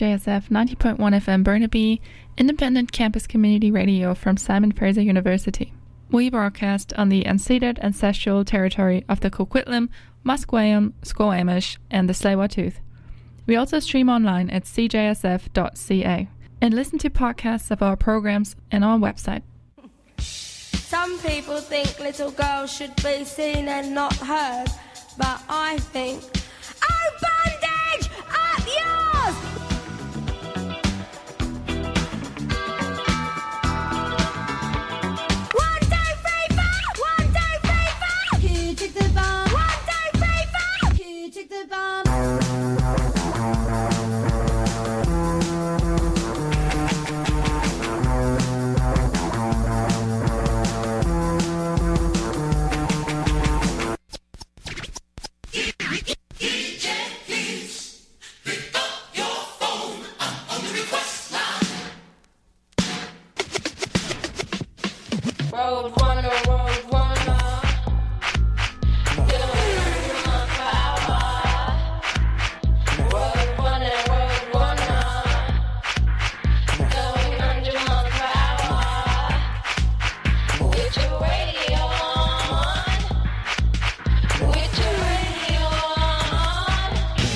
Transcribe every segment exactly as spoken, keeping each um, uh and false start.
J S F ninety point one F M Burnaby, independent campus community radio from Simon Fraser University. We broadcast on the unceded ancestral territory of the Coquitlam, Musqueam, Squamish, and the Tsleil-Waututh. We also stream online at c j s f dot c a and listen to podcasts of our programs on our website. Some people think little girls should be seen and not heard, but I think, oh, bondage, up yours! One, two, three, four! One, two, three, four! Who took the bomb? One, two, three, four! Who took the bomb? Road runner, road runner, doing my power. Road runner, road runner, going under my power. With your radio on, with your radio on.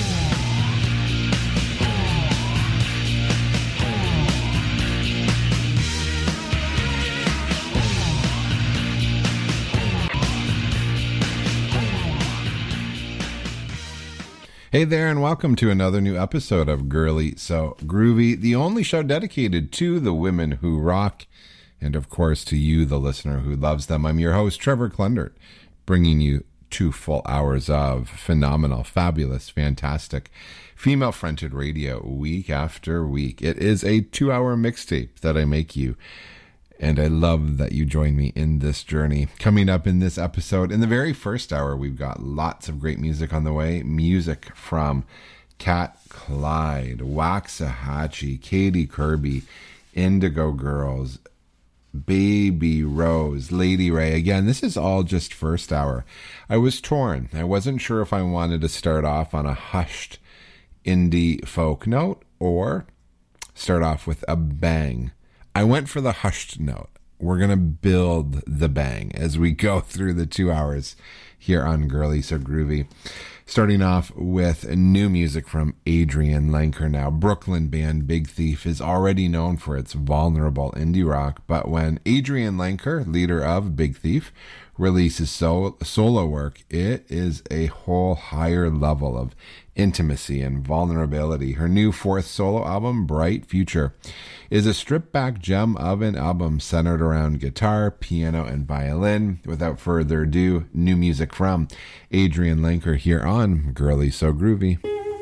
Hey there, and welcome to another new episode of Girly So Groovy, the only show dedicated to the women who rock, and of course to you, the listener who loves them. I'm your host, Trevor Klundert, bringing you two full hours of phenomenal, fabulous, fantastic, female-fronted radio week after week. It is a two-hour mixtape that I make you, and I love that you join me in this journey. Coming up in this episode, in the very first hour, we've got lots of great music on the way. Music from Cat Clyde, Waxahachie, Katie Kirby, Indigo Girls, Baby Rose, Lady Ray. Again, this is all just first hour. I was torn. I wasn't sure if I wanted to start off on a hushed indie folk note or start off with a bang. I went for the hushed note. We're going to build the bang as we go through the two hours here on Girly So Groovy. Starting off with new music from Adrian Lenker now. Brooklyn band Big Thief is already known for its vulnerable indie rock, but when Adrian Lenker, leader of Big Thief, releases sol- solo work, it is a whole higher level of intimacy and vulnerability. Her new fourth solo album, Bright Future, is a stripped-back gem of an album centered around guitar, piano, and violin. Without further ado, new music from Adrian Lenker here on Girly So Groovy.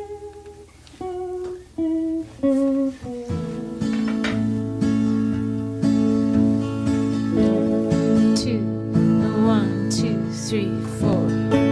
Two, one, two, three, four.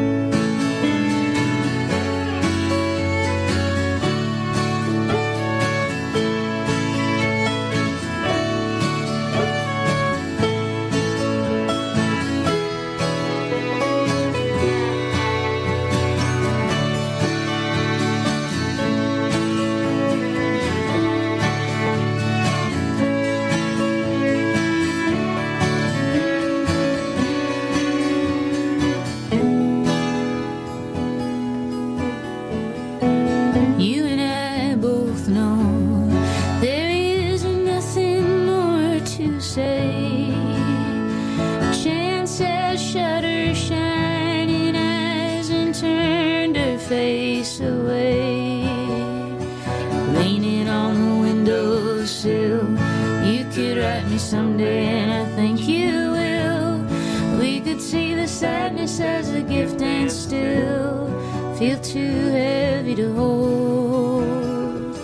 You and I both know there is nothing more to say. Chance has shut her shining eyes and turned her face away. Leaning on the windowsill, you could write me someday, and I think you will. We could see the sadness as a gift and still feel too heavy to hold.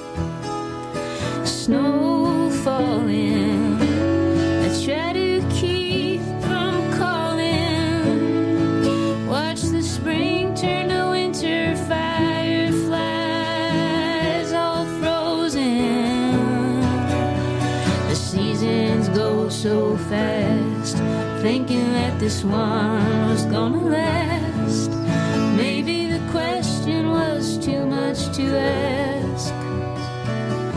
Snow falling, I try to keep from calling. Watch the spring turn to winter, fireflies all frozen. The seasons go so fast, thinking that this one was gonna last. Maybe the question was too much to ask.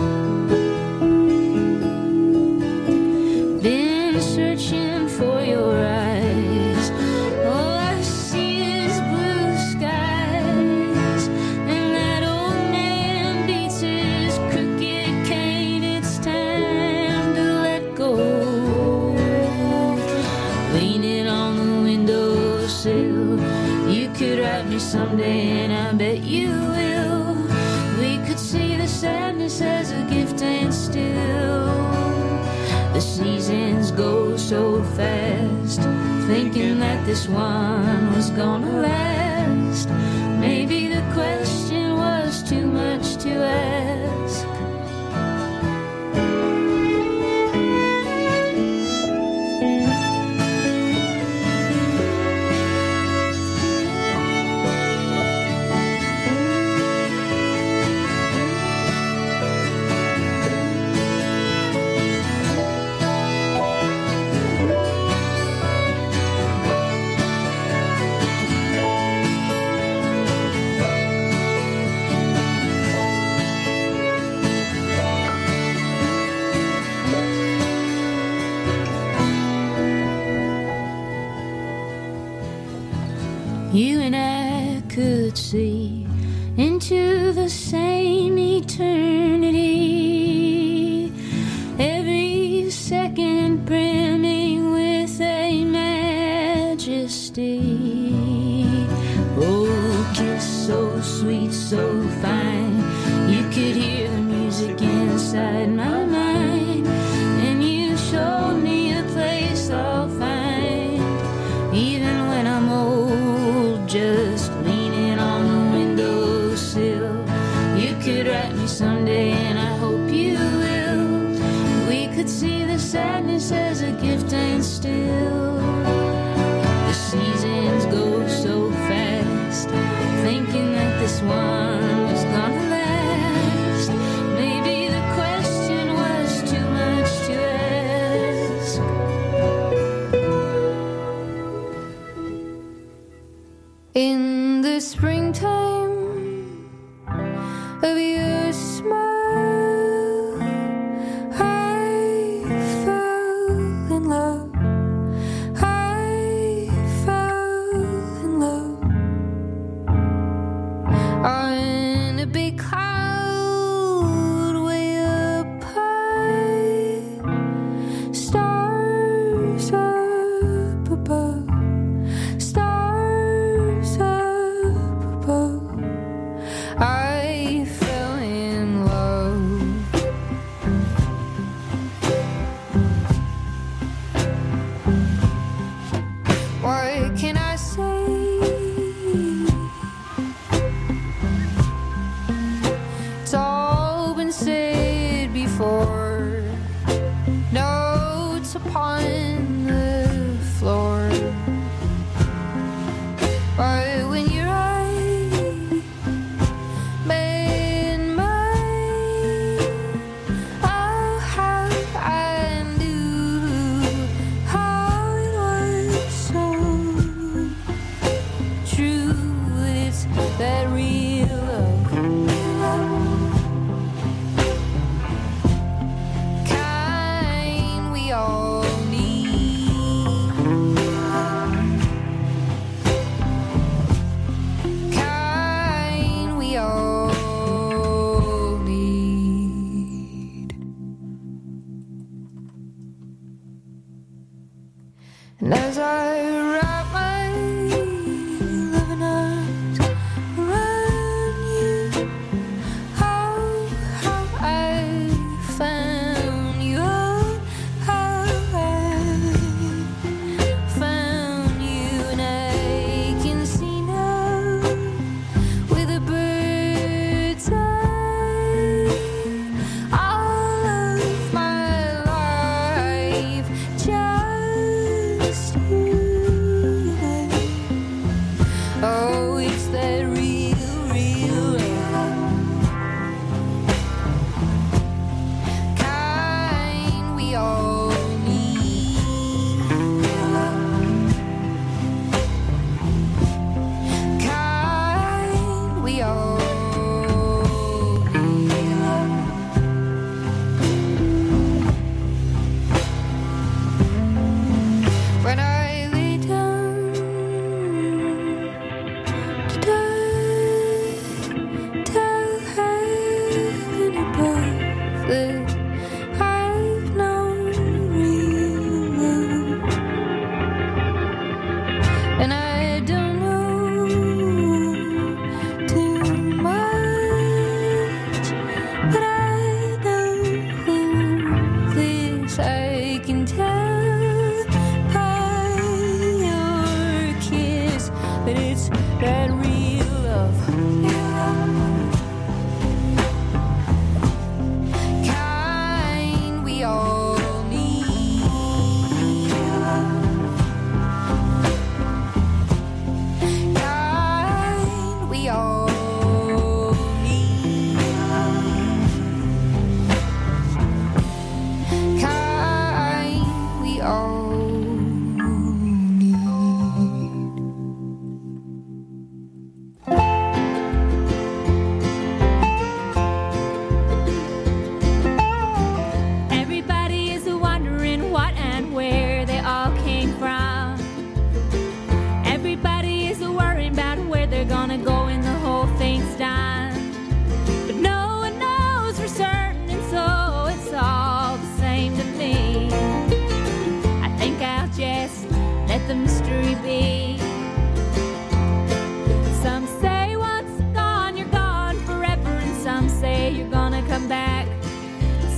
seasons go so fast, thinking that this one was gonna last. Maybe the question was too much to ask. You and I could see into the same eternity, every second brimming with a majesty. Oh, kiss so sweet, so fine, you could hear the music inside my mind, and you showed me a place I'll find, even when I'm old, just leaning on the windowsill. You could write me someday, and I hope you will. We could see the sadness as a gift and still. The seasons go so fast, thinking that this one was gonna last. Maybe the question was too much to ask. In the springtime of your smile, I fell in love. I fell in love on a big cloud way up high, stars up above, stars up above. I fell in love. What can I say? It's all been said before. Notes upon the floor. But when your eyes met mine, oh, how I knew how it was so true. It's that real love, kind we all need, kind we all need. And as I wrap my loving arms around you, how, how I found you, how I found you, and I can see now with a bird's eye all of my life, just you and I. Oh, it's that real, real love, kind we all need, kind we all need. When I lay down to die, tell heaven above that I've known real love. And I don't know too much, but I know this I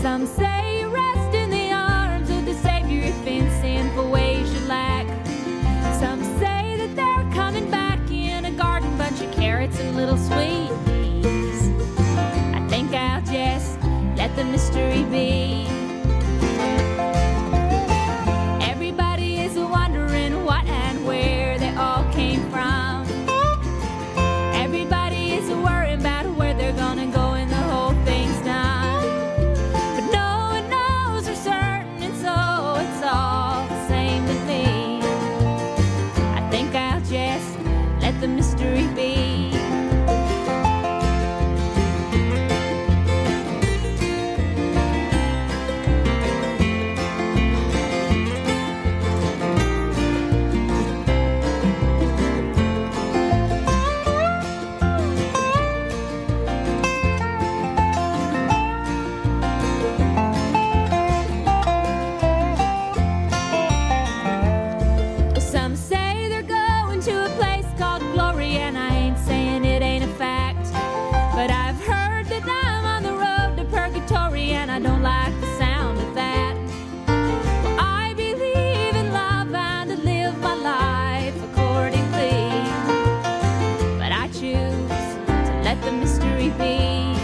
Some say you rest in the arms of the Savior if in sinful ways you lack. Some say that they're coming back in a garden, bunch of carrots and little sweet peas. I think I'll just let the mystery be. Everybody is wondering what and where they all came from. Everybody is worried about where they're gonna go and the whole thing's done. But no one knows for certain, and so it's all the same to me. I think I'll just let the mystery be. Some say they're going to a place called glory, and I ain't saying it ain't a fact. But I've heard that I'm on the road to purgatory, and I don't like the sound of that. Well, I believe in love and to live my life accordingly. But I choose to let the mystery be.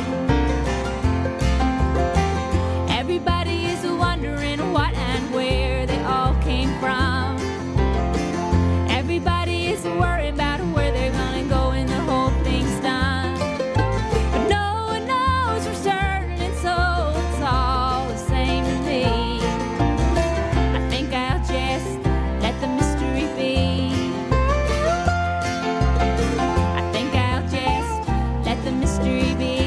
Everybody is wondering what and where they all came from. Everybody is worried about where they're gonna go and the whole thing's done. But no one knows for certain, and so it's all the same to me. I think I'll just let the mystery be. I think I'll just let the mystery be.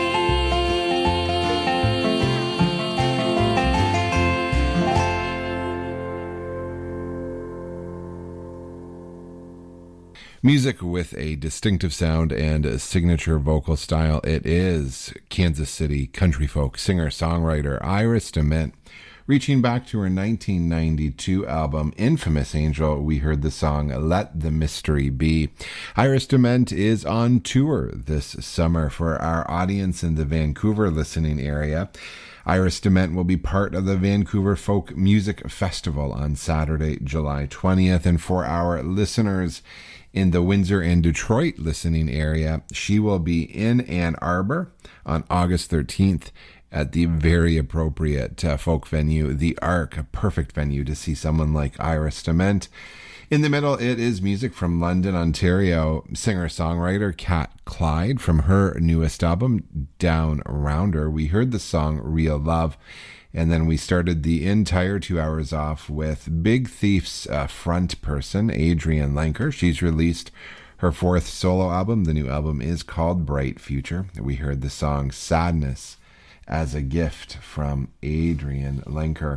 Music with a distinctive sound and a signature vocal style. It is Kansas City country folk singer-songwriter Iris DeMent. Reaching back to her nineteen ninety-two album Infamous Angel, we heard the song Let the Mystery Be. Iris DeMent is on tour this summer for our audience in the Vancouver listening area. Iris DeMent will be part of the Vancouver Folk Music Festival on Saturday, July twentieth, and for our listeners in the Windsor and Detroit listening area, she will be in Ann Arbor on August thirteenth at the very appropriate uh, folk venue, The Ark, a perfect venue to see someone like Iris DeMent. In the middle, it is music from London, Ontario, singer-songwriter Kat Clyde from her newest album, Down Rounder. We heard the song Real Love. And then we started the entire two hours off with Big Thief's uh, front person, Adrienne Lenker. She's released her fourth solo album. The new album is called Bright Future. We heard the song Sadness as a Gift from Adrienne Lenker.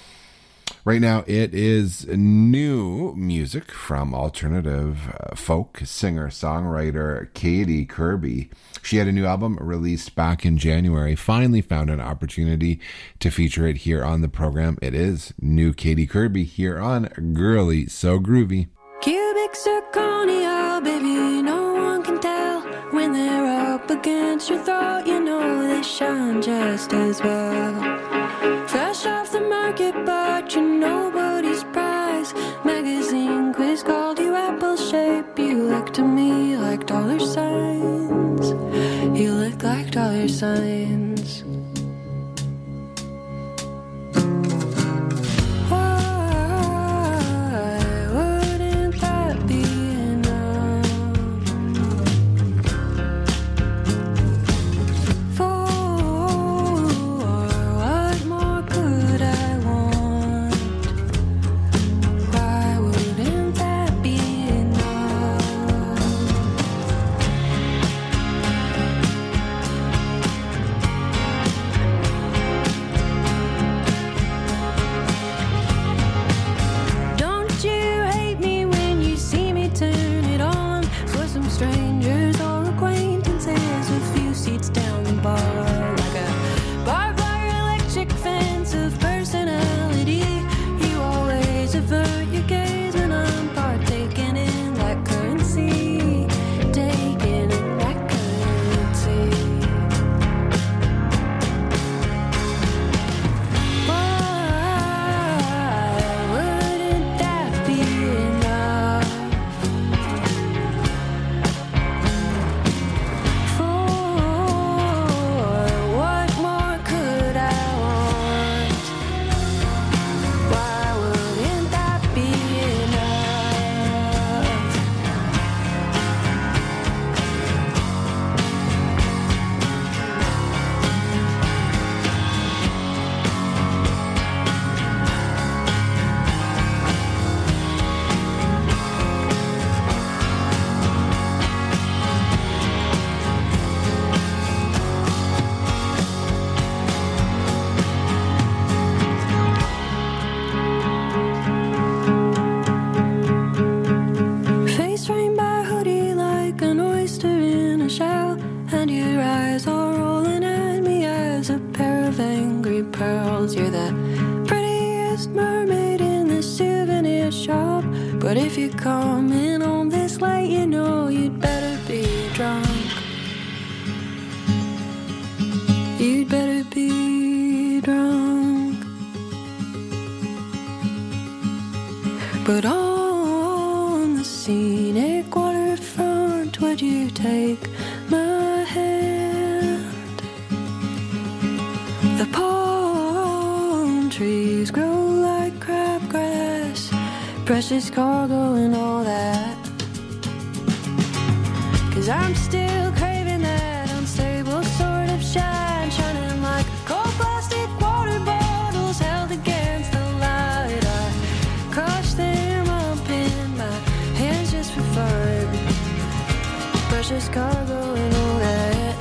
Right now, it is new music from alternative uh, folk singer-songwriter Katie Kirby. She had a new album released back in January, finally found an opportunity to feature it here on the program. It is new Katie Kirby here on Girly So Groovy. Cubic zirconia, baby, no one can tell. When they're up against your throat, you know they shine just as well. Fresh off the market, but you're nobody's prize. Magazine quiz called you apple shape. You look to me like dollar signs. You look like dollar signs. Why shiny pearls. You're the prettiest mermaid in the souvenir shop. But if you come in on this late, you know you'd better be drunk. You'd better be drunk. But on the scenic waterfront, would you take my hand? The palm trees grow like crabgrass, precious cargo and all that. 'Cause I'm still craving that unstable sort of shine, shining like cold plastic water bottles held against the light. I crush them up in my hands just for fun, precious cargo and all that.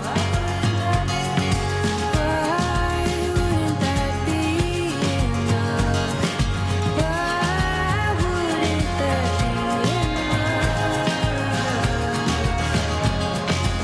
Why wouldn't that be enough? Why wouldn't that be enough?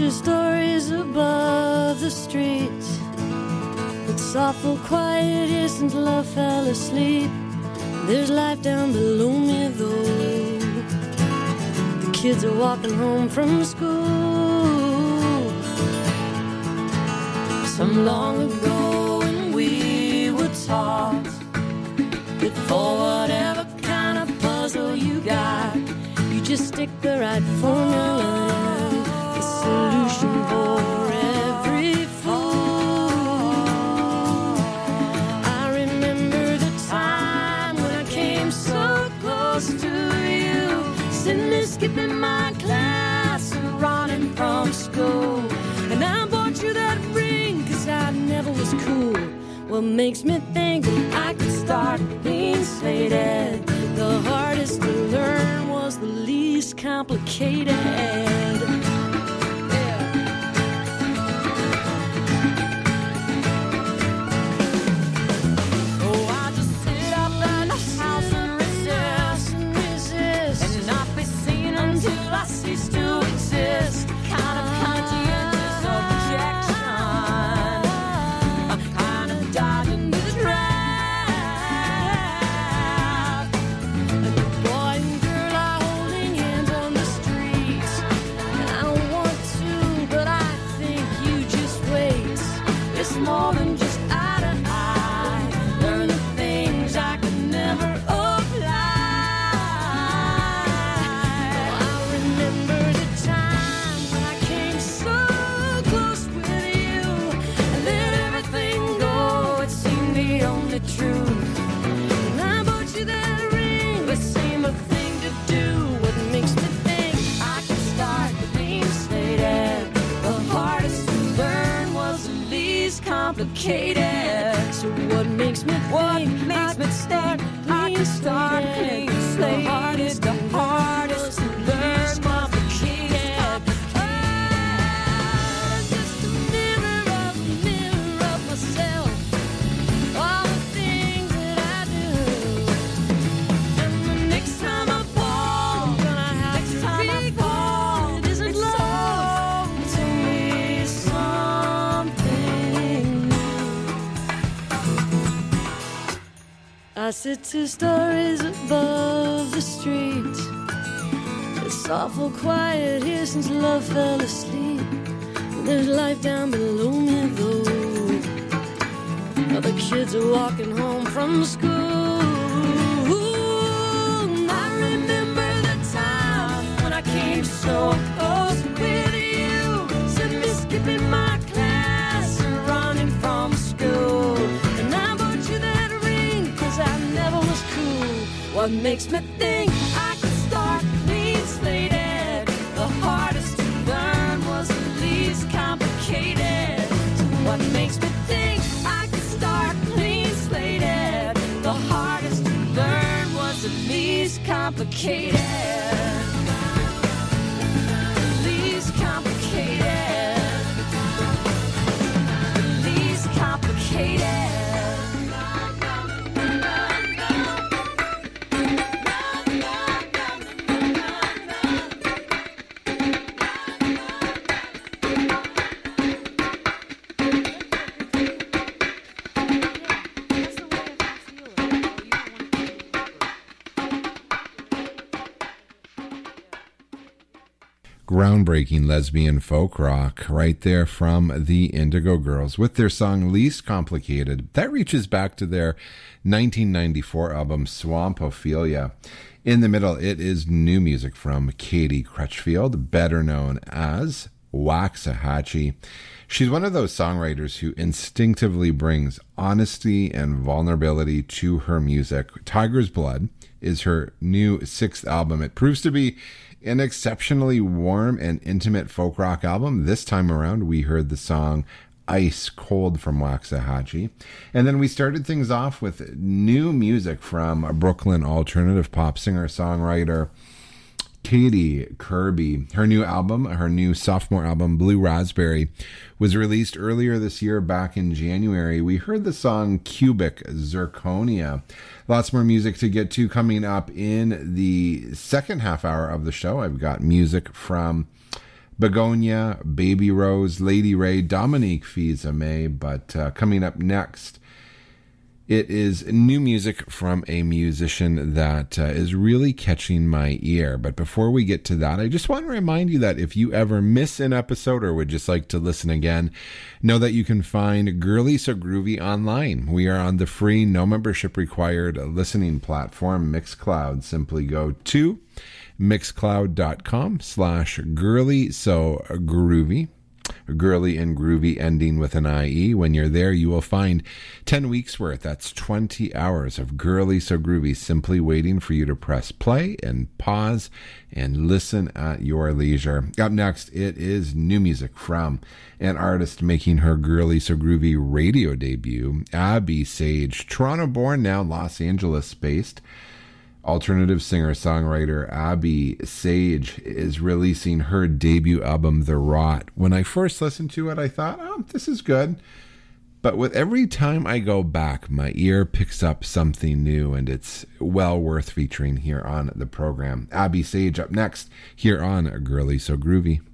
two stories above the street. It's awful quiet here since love fell asleep. There's life down below me though. The kids are walking home from school. Some long ago when we were taught that for whatever kind of puzzle you got, you just stick the right formula in, the solution for every fool. I remember the time when I came so close to you, sitting there skipping my class and running from school. And I bought you that ring cause I never was cool. What makes me think that I could start a clean slate? The hardest to learn was the least complicated. Oh, I just sit up in the house and resist, and resist, and not be seen until I cease to exist. Kind of conscientious objection, kind of dodging the trap. Boy and girl are holding hands on the street, and I don't want to, but I think you just wait. It's more than just eye to eye. Learn the things I could never apply. I remember the time when I came so close with you and let everything go. It seemed the only truth. And I bought you that ring. It seemed a thing to do. What makes me think I can start the clean slate? The hardest to learn was the least complicated. So what makes me think what makes me start I can start clean slate? The hardest, the hardest to learn, complicated. Oh, just a mirror of, mirror of myself. All the things that I do. And the next time I fall, I'm gonna have next to time I fall, it isn't love. To me, something new. I sit two stories above the street. It's awful quiet here since love fell asleep. There's life down below me though. Other kids are walking home from school. And I remember the time when I came so close with you, sitting there skipping my class and running from school. And I bought you that ring cause I never was cool. What makes me think I can start clean slated? The hardest to learn was the least complicated. So what makes me think I can start clean slated? The hardest to learn was the least complicated. Least complicated. Least complicated. Groundbreaking lesbian folk rock right there from the Indigo Girls with their song Least Complicated. That reaches back to their nineteen ninety-four album Swampophilia. In the middle, it is new music from Katie Crutchfield, better known as Waxahachie. She's one of those songwriters who instinctively brings honesty and vulnerability to her music. Tiger's Blood is her new sixth album. It proves to be an exceptionally warm and intimate folk rock album. This time around, we heard the song Ice Cold from Waxahachie. And then we started things off with new music from a Brooklyn alternative pop singer-songwriter Katie Kirby. Her new album, her new sophomore album, Blue Raspberry, was released earlier this year, back in January. We heard the song Cubic Zirconia. Lots more music to get to coming up in the second half hour of the show. I've got music from Begonia, Baby Rose, Lady Ray, Dominique Fils-Aimé. But uh, coming up next, it is new music from a musician that uh, is really catching my ear. But before we get to that, I just want to remind you that if you ever miss an episode or would just like to listen again, know that you can find Girly So Groovy online. We are on the free, no membership required listening platform, Mixcloud. Simply go to mixcloud.com slash girly so groovy. Girly and groovy ending with an I E. When you're there, you will find ten weeks worth. That's twenty hours of Girly So Groovy simply waiting for you to press play and pause and listen at your leisure. Up next, it is new music from an artist making her Girly So Groovy radio debut, Abby Sage. Toronto-born, now Los Angeles-based. Alternative singer-songwriter Abby Sage is releasing her debut album, The Rot. When I first listened to it, I thought, oh, this is good. But with every time I go back, my ear picks up something new, and it's well worth featuring here on the program. Abby Sage up next, here on Girly So Groovy.